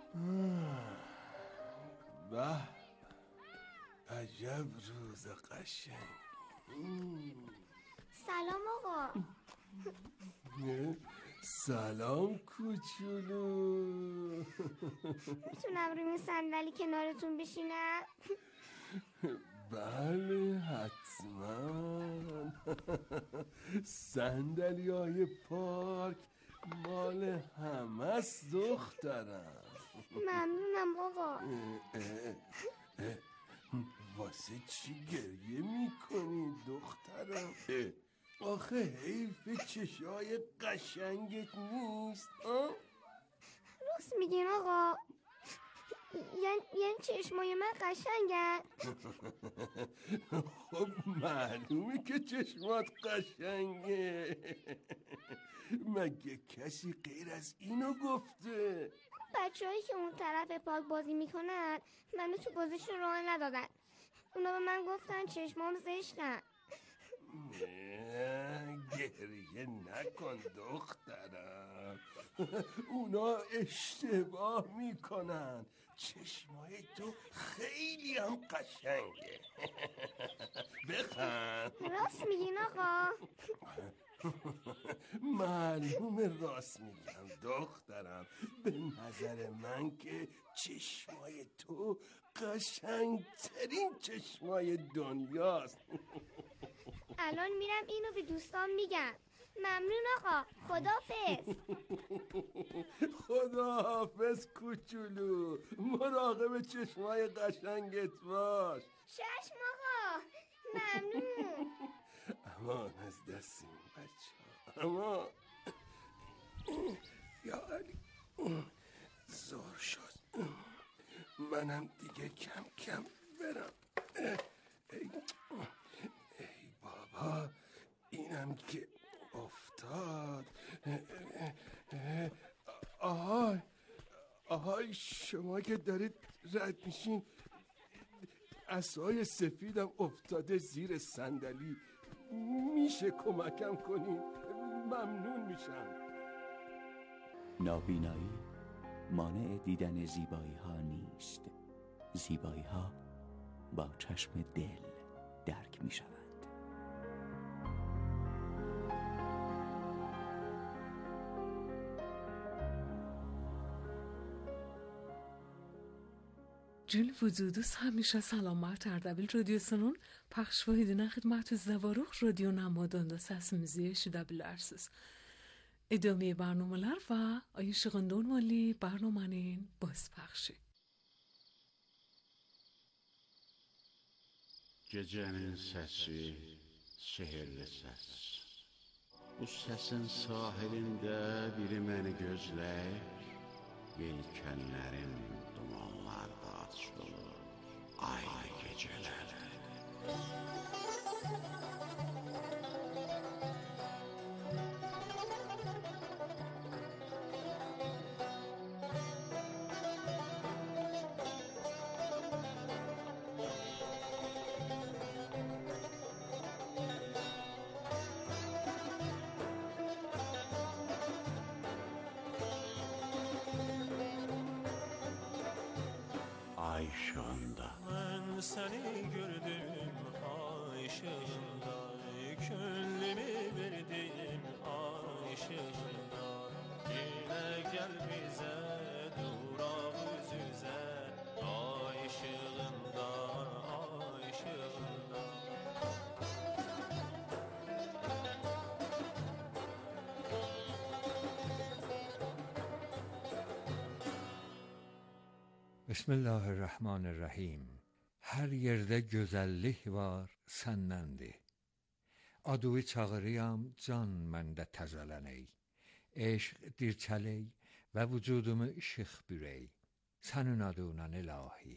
به عجب روز قشنگ. سلام آقا. سلام کوچولو. میتونم روی صندلی کنارتون بشینم؟ بله حتما. صندلی های پارک مال همه است دخترم. ممنونم آقا. اه اه اه واسه چی گریه میکنی دخترم؟ آخه حیف چشای قشنگت نیست؟ آه؟ راست میگین آقا. یعنی یعنی چشمای من قشنگن؟ خب معلومه که چشمات قشنگه. مگه کسی غیر از اینو گفته؟ بچه هایی که اون طرف پارک بازی میکنن منو تو بازیشون راه ندادن. اونا به من گفتن چشمام زشتن. گریه نکن دخترم. اونا اشتباه میکنن. چشمای تو خیلی هم قشنگه. بخند. راست میگین آقا. معلومه راست میگم دخترم. به نظر من که چشمای تو قشنگترین چشمای دنیاست. الان میرم اینو به دوستان میگم. ممنون آقا. خداحافظ. خداحافظ کوچولو. مراقب چشمای قشنگت باش. چشم آقا. ممنون. امان از دست این بچه ها. امان. یا علی زور شد. منم دیگه کم کم برم. ای, ای بابا اینم که افتاد. آهای آهای شما که دارید رد میشین عصای سفیدم افتاده زیر صندلی. میشه کمکم کنین؟ ممنون میشم. نابینایی مانع دیدن زیبایی ها نیست. زیبایی ها با چشم دل درک می شوند. جل وجودوس همیشه سلامت اردبیل رادیو سنون پخش وحیدine خدمت زواروخ رادیو نمادanda sesimizi eşidebilirsiniz. ادامه برنامه‌lar و ayışığından mali برنامه‌nin bozpaxşı. Gecenin sesi, sehirli ses. Bu sesin sahilinde biri məni gözləyir. Yelkənlərim dumanlarda açılır. Ay geceler. Ay ışığında. Ben seni gördüm ay ışığında, gönlümü verdim ay ışığında. Yine gel bize durak yüz yüze, ay ışığında, ay ışığında. Bismillahirrahmanirrahim. Hər yerdə gözəllik var səndəndir. Aduvi çağırıyam can məndə təzələnək. Eşq dirçələk və vücudumu işıq bürək. Sənin adına ilahi.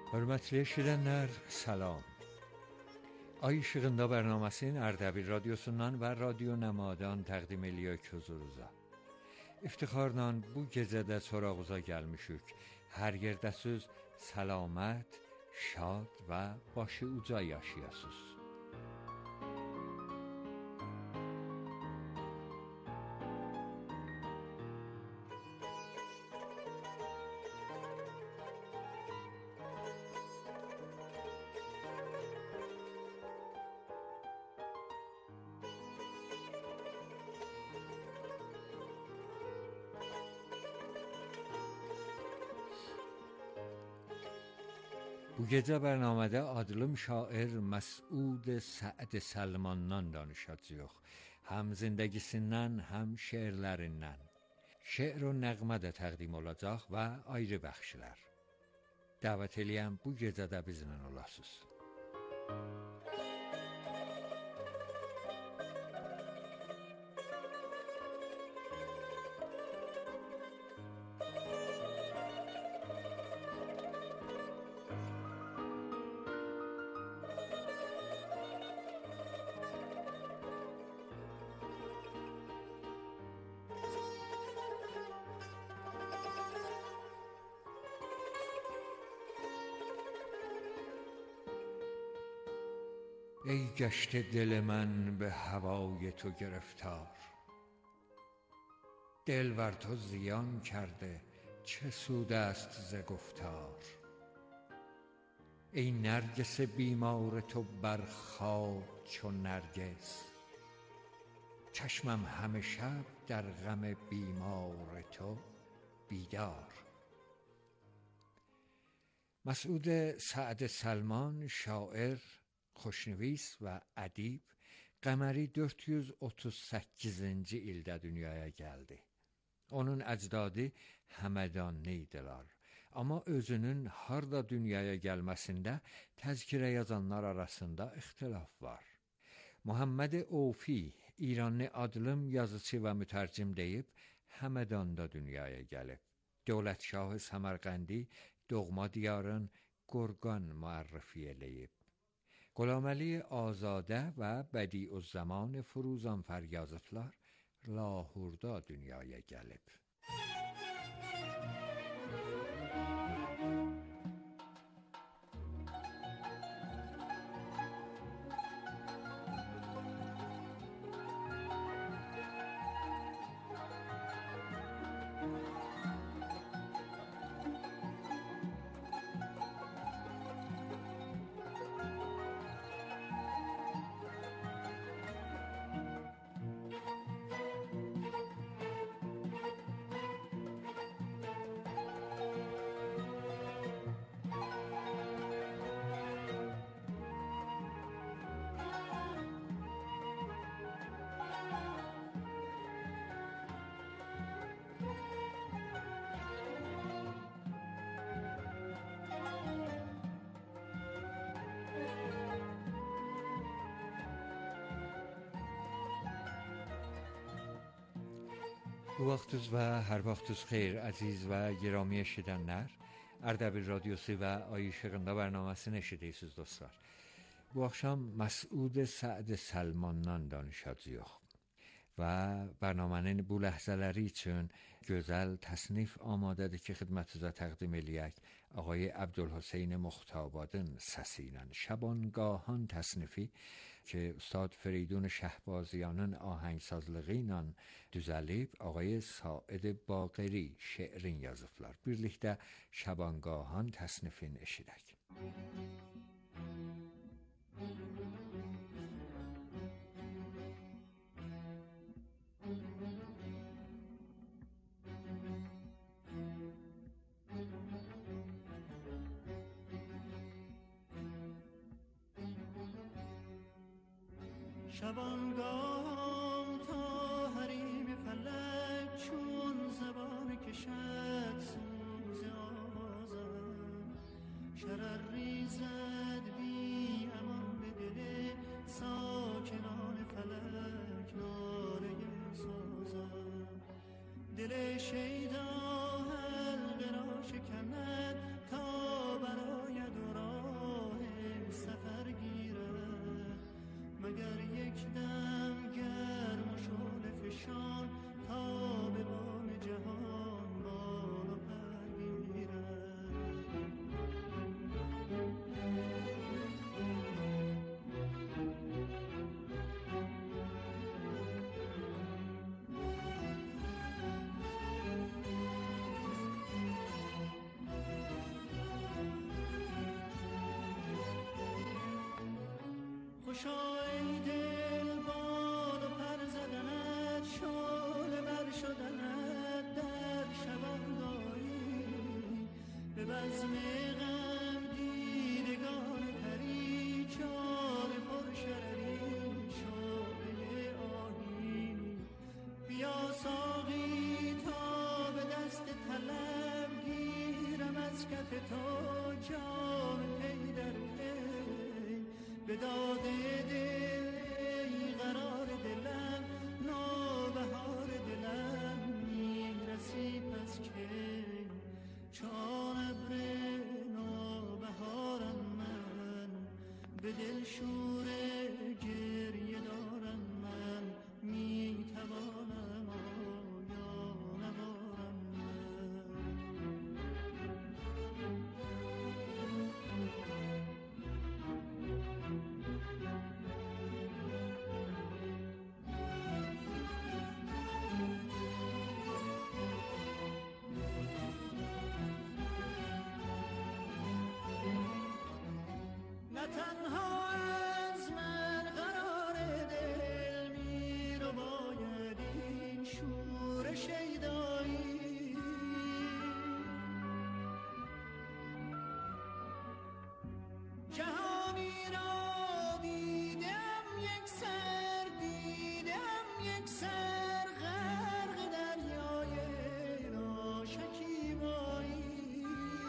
Hörmətli eşidənlər, salam. Ay işığında bərnaməsinin Ərdəbil radiosundan və Radio Nəmadan təqdim eləyək huzurunuza. İftiharla bu gecədə sorağuza gəlmişik. Hər yerdəsiz səlamət, şad və başı uca yaşayasınız. Bu gecə bərnamədə adlım şair Məsud Səd Səlmandan danışacağıq. Həm zindagisindən, həm şeirlərindən. Şeir və nəğmə də təqdim olacaq və ayrı bəxşlər. Dəvət eləyəm bu gecədə bizlə olasınız. ای گشته دل من به هوای تو گرفتار، دل بر تو زیان کرده چه سود است ز گفتار. ای نرگس بیمار تو بر خواب چو نرگس، چشمم همه شب در غم بیمار تو بیدار. مسعود سعد سلمان şair, xoşnıvis və ədib qəməri dörd yüz otuz səkkizinci ildə dünyaya gəldi. Onun əcdadı Həmədanlı idilər. Amma özünün harda dünyaya gəlməsində təzkirə yazanlar arasında ixtilaf var. Muhammed Ofi, İranlı adlım yazıcı və mütərcim deyib, Həmədanda dünyaya gəlib. Dövlətşahı Səmərqəndi doğma diyarın Qorqan müərrifi eləyib. Qulaməli Azadə və Bədiüzzaman Firuzanfər yazıblar, Lahorda dünyaya gəlib. Bu vaxtınız və hər vaxtınız xeyir, əziz və giraمی eşidənlər. Ərdəbil radiosu və Ay işığında bərnaməsini eşidirsiniz dostlar. Bu axşam Məsud Səd Səlmandan danışacağıq və bərnamənin bu ləhzələri üçün gözəl təsnif amadədir ki, xidmətinizə təqdim eləyək. Ağay Əbdülhüseyn Muxtabadın səsi ilə Şabangahان təsnifi ki, Ustad Feridun Şəhbazyanın ahəngsazlığı ilə düzəlib, Ağay Said Baqeri şeirin yazıblar. Birlikdə Şabangahán təsnifini eşidək. شبانگاه تا حریم فلک چون زبان کشد سوز آوازم، شرر ریزد بی امان به دل ساکنان فلک ناله سازم. دل شیدا حلقه را شکند تا براید خوشا ای دل باد و پر زدنت، شعله بر شدنت در شبانگاهی، به بزم غم دیدگان پری، چار پر شرری شعله آهی. بیا ساقی تا به دست طلب گیرم از کف تو جام پی در پی، به داد دل ای قرار دلم، نوبهار دلم میرسی پس کی، چون ابر نوبهارم من، به دل شور گریه دارم من، میتوانم آیا نبارم من. نه تنها از من قرار دل می رو باید این شور شیدایی، جهانی را دیدم یک سر، دیدم یک سر غرق دریای ناشکیبایی.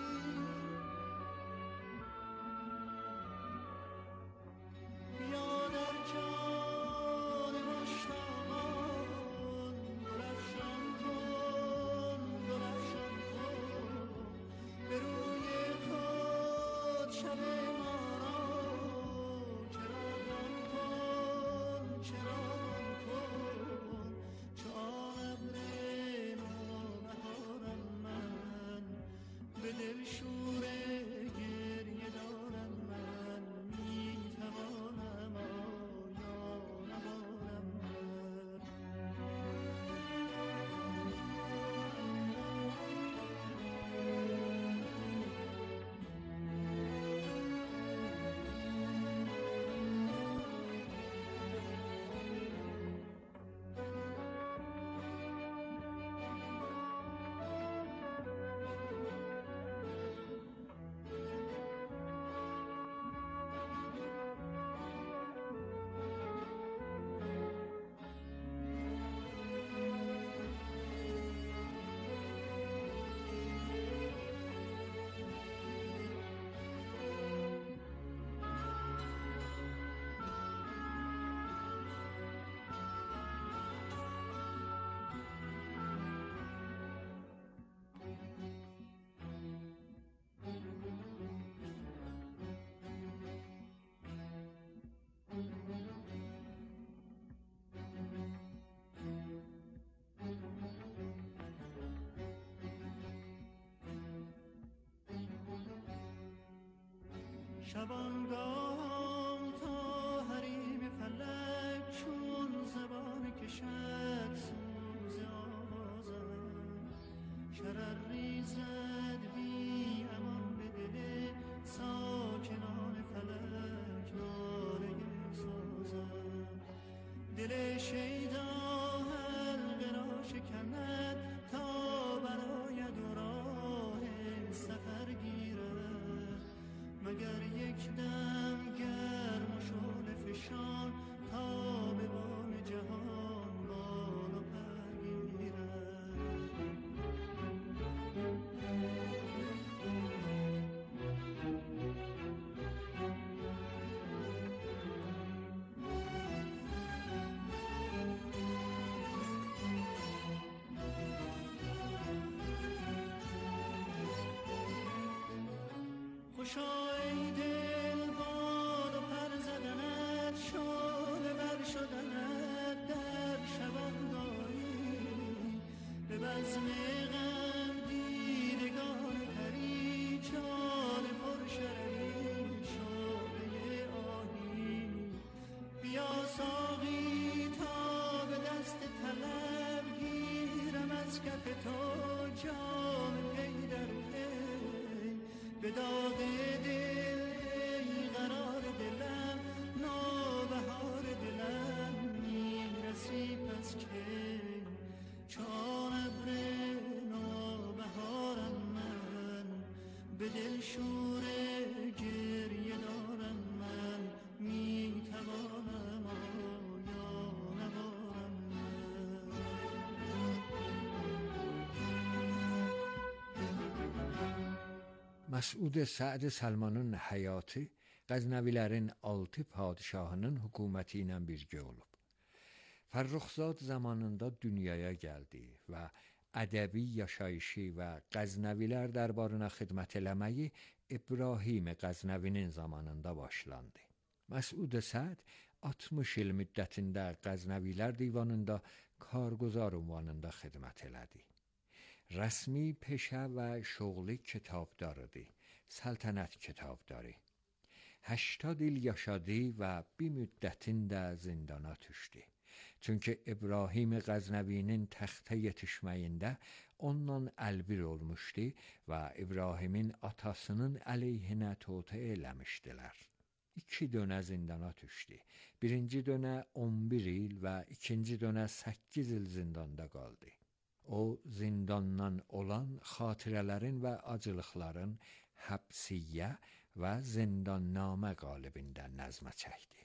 بیا در جان مشتاقان درفشان کن، درفشان کن به روی خود شب ما را، چراغان کن، چراغان کن، چون ابر نوبهارم من، به دل شور گریه دارم من، میتوانم آیا نبارم من. شبانگاه تا حریم فلک چون زبان کشد سوز آوازم، شرر ریزد بی امان به دل ساکنان فلک، ناله سازم. دل شیدا حلقه را شکند تا براید و راه سفر گیرد، مگر یک دم گرم و شعله فشان تا به بام جهان بال و پر گیرد. خوشا ای دل باد و پر زدنت، شعله بر شدنت در شبانگاهی، به بزم غم دیدگان پری، چال پر شرری شعله آهی. بیا ساقی تا به دست طلب گیرم از کف تو جام پی در پی، به داد دل ای قرار دلم، نو Məsud Səd Salmanın həyatı Qəznəvilərin altı padişahının hökuməti ilə birgə olub. Fərruxzad zamanında dünyaya gəldi və ədəbi yaşayışı və Qəznəvilər dərbarına xidmət eləməyi İbrahim Qəznəvinin zamanında başlandı. Məsud Səd altmış il müddətində Qəznəvilər divanında karguzar ünvanında xidmət elədi. Rəsmi peşə və şoğlu kitabdarıdır, səltənət kitabdarı. هشتاد il yaşadı və bir müddətində zindana düşdü. Çünki İbrahim Qəznəvinin təxtə yetişməyində ondan əlbir olmuşdu və İbrahimin atasının əleyhinə tövtə eləmişdilər. İki dönə zindana düşdü. Birinci dönə on bir il və ikinci dönə səkkiz il zindanda qaldı. O, zindandan olan xatirələrin və acılıqların həbsiyyə və zindannamə qalibində nəzmə çəkdi.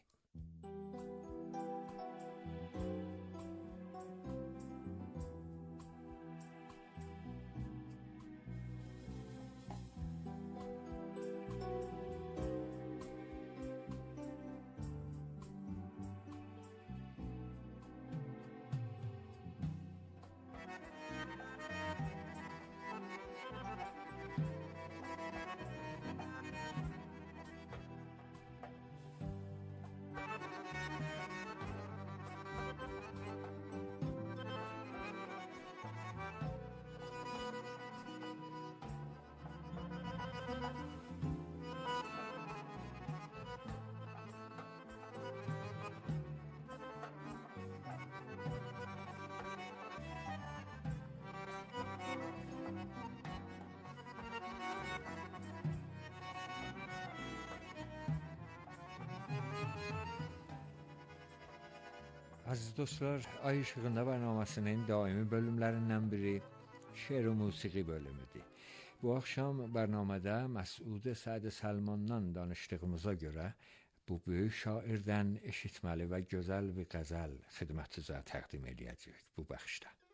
Aziz dostlar, Ay İşığında bərnaməsinin daimi bölümlərindən biri şeir və musiqi bölümüdür. Bu axşam bərnamədə Məsud Səd Salmandan danışdığımıza görə bu böyük şairdən eşitməli və gözəl bir qəzəl xidmətinizə təqdim edəcəyik bu bəxşdə.